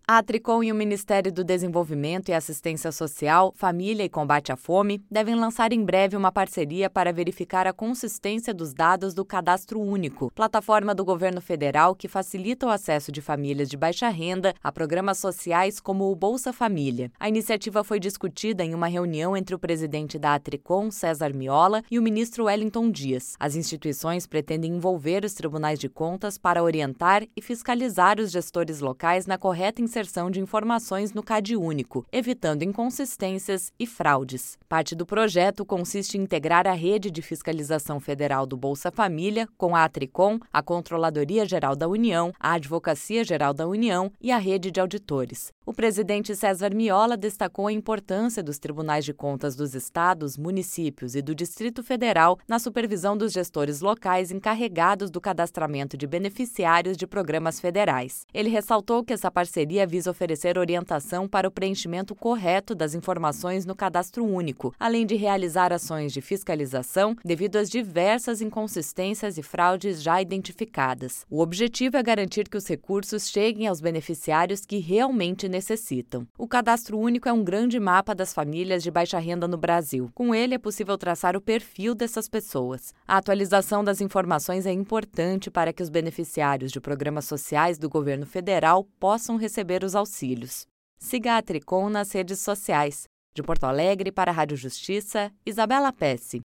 A Tricom e o Ministério do Desenvolvimento e Assistência Social, Família e Combate à Fome devem lançar em breve uma parceria para verificar a consistência dos dados do Cadastro Único, plataforma do governo federal que facilita o acesso de famílias de baixa renda a programas sociais como o Bolsa Família. A iniciativa foi discutida em uma reunião entre o presidente da Tricom, César Miola, e o ministro Wellington Dias. As instituições pretendem envolver os tribunais de contas para orientar e fiscalizar os gestores locais na correta inserção de informações no CadÚnico, evitando inconsistências e fraudes. Parte do projeto consiste em integrar a rede de fiscalização federal do Bolsa Família com a Tricom, a Controladoria Geral da União, a Advocacia Geral da União e a rede de auditores. O presidente César Miola destacou a importância dos tribunais de contas dos estados, municípios e do Distrito Federal na supervisão dos gestores locais encarregados do cadastramento de beneficiários de programas federais. Ele ressaltou que essa parceria visa oferecer orientação para o preenchimento correto das informações no Cadastro Único, além de realizar ações de fiscalização devido às diversas inconsistências e fraudes já identificadas. O objetivo é garantir que os recursos cheguem aos beneficiários que realmente necessitam. O Cadastro Único é um grande mapa das famílias de baixa renda no Brasil. Com ele é possível traçar o perfil dessas pessoas. A atualização das informações é importante para que os beneficiários de programas sociais do governo federal possam receber os auxílios. Siga a Tricom nas redes sociais. De Porto Alegre para a Rádio Justiça, Isabela Pesce.